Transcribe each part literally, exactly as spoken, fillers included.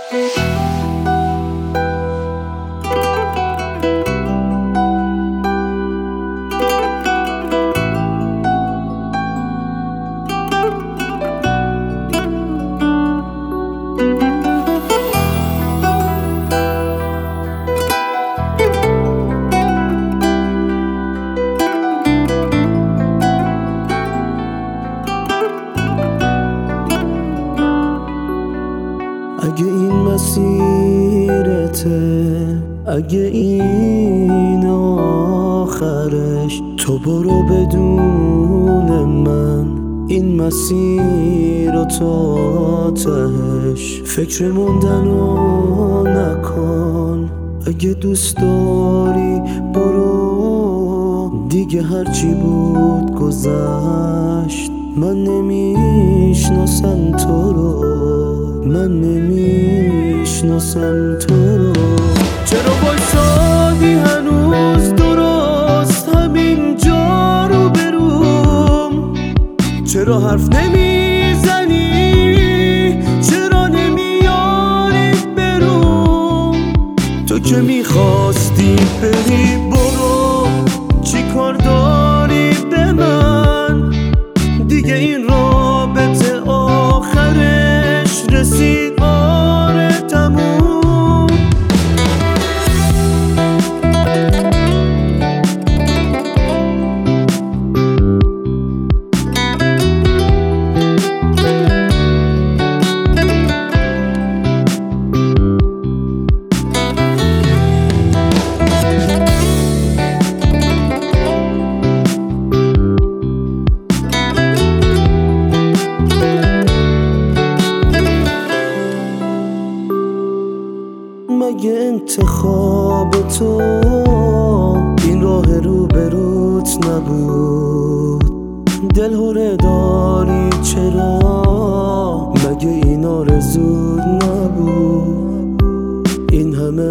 اگه این مسیرته، اگه این آخرش، تو برو بدون من این مسیر رو تا تهش. فکر موندنو نکن، اگه دوست داری برو دیگه، هرچی بود گذشت. من نمیشناسم تو رو، من نمیشناسم تو رو. چرا بایستادی هنوز درست همین جا رو بروم؟ چرا حرف نمیزنی؟ چرا نمیاری بروم؟ تو که میخواستی بری برو، چی کار داری به من؟ دیگه این رابطه آخرش رسید، آره تموم. مگه انتخاب تو این راه رو بروت نبود؟ دل هره داری چرا؟ مگه این آرزوت نبود؟ این همه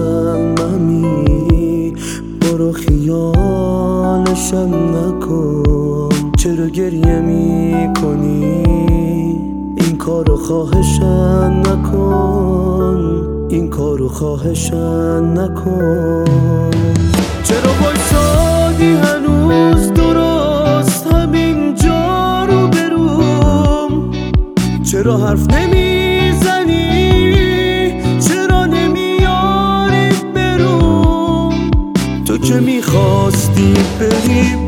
مصممی برو خیالشم نکن. چرا گریه می کنی؟ این کارو خواهشم نکن، این کارو خواهشن نکن. چرا بایستادی هنوز درست همین جا رو بروم؟ چرا حرف نمیزنی؟ چرا نمیاری بروم؟ تو که میخواستی بری